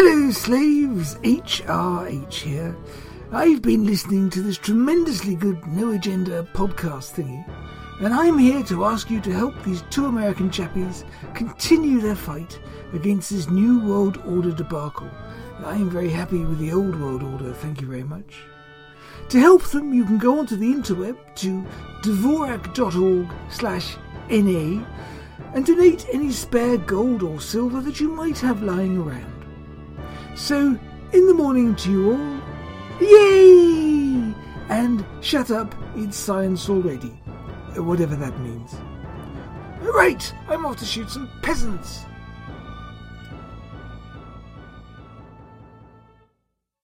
Hello slaves, HRH here. I've been listening to this tremendously good No Agenda podcast thingy, and I'm here to ask you to help these two American chappies continue their fight against this New World Order debacle. I am very happy with the Old World Order, thank you very much. To help them, you can go onto the interweb to dvorak.org/NA and donate any spare gold or silver that you might have lying around. So, in the morning to you all, yay! And shut up, it's science already. Whatever that means. Right, I'm off to shoot some peasants.